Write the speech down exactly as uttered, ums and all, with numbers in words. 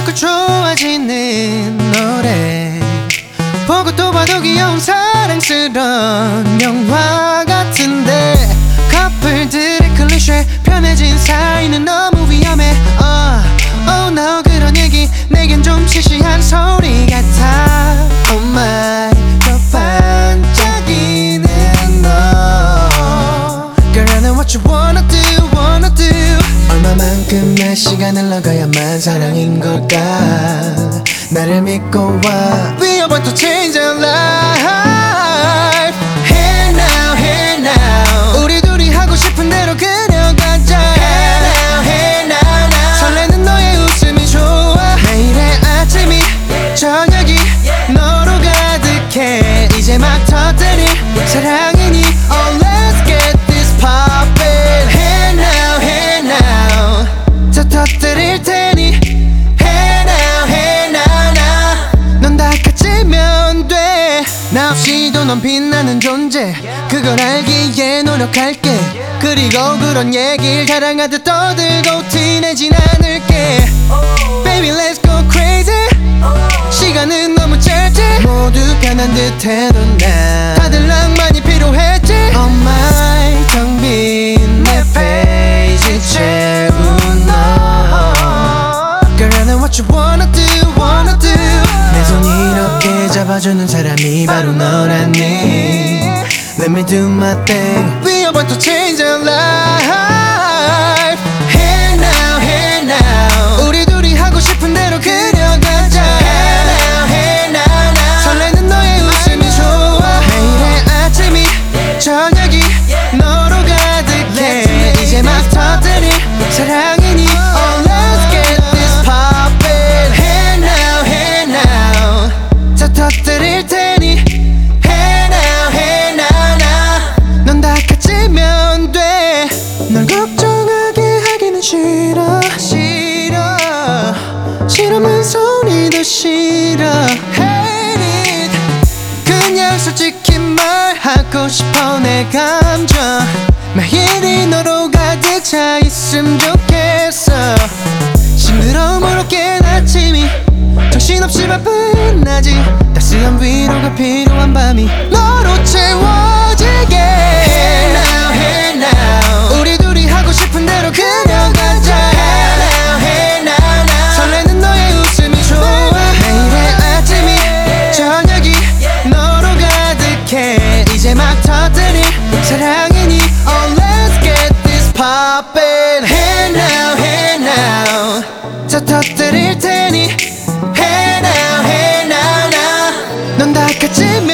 자꾸 좋아지는 노래 보고 또 봐도 귀여운 사랑스러운 영화 같은데 커플들의 클리셰 편해진 사이는 너무 위험해 uh, Oh no 그런 얘기 내겐 좀 시시한 소리 같아 Oh my 더 반짝이는 너 Girl I know what you wanna do wanna do 얼마만큼의 시간을 나가야만 사랑인 걸까 나를 믿고 와 We are about to change our life Here now here now 우리 둘이 하고 싶은 대로 그려가자 Here now here now, now. 설레는 너의 웃음이 좋아 매일의 아침이 저녁이 너로 가득해 이제 막 터뜨릴 사랑이니 Oh let's get this poppin' Here now here now 더 터뜨릴 테니 Here now here now now 넌 다 가지면 돼 나 없이도 넌 빛나는 존재 그걸 알기에 노력할게 그리고 그런 얘길 자랑하듯 떠들고 티내진 않을게 Baby let's go crazy 시간은 너무 짧지 모두가 난 듯해도 난 다들 낭만이 필요했지 Oh my 텅 빈 내 페이지 채운 너 Girl I know what you wanna do wanna do 내 손 이렇게 잡아주는 사람이 바로 너라니 Let me do my thing We are about to change our life Here now here now 우리 둘이 하고 싶은 대로 그려가자 Here now here now, now. 설레는 너의 웃음이 좋아 매일의 아침이 저녁이 너로 가득해 이제 막 터뜨릴 사랑이니 Oh let's get this poppin' Here now here now 더 터뜨릴 테니 Here now here now now 넌 다 가지면 돼 널 걱정하게 하기는 싫어 싫어 싫으면 소리도 싫어 Hate it 그냥 솔직히 말하고 싶어 내 감정 매일이 너로 가득 차 있음 좋겠어 싱그러움으로 깬 아침이 정신없이 바쁜 낮이 따스한 위로가 필요한 밤이 너로 채워지게 Here now here now 우리 둘이 하고 싶은 대로 그려가자 Here now here now, now. 설레는 너의 웃음이 좋아 매일의 아침이 저녁이 너로 가득해 이제 막 터뜨릴 사랑이니 Oh let's get this poppin' Here now here now 더 터뜨릴 테니 Here now here now now 넌 다 가지면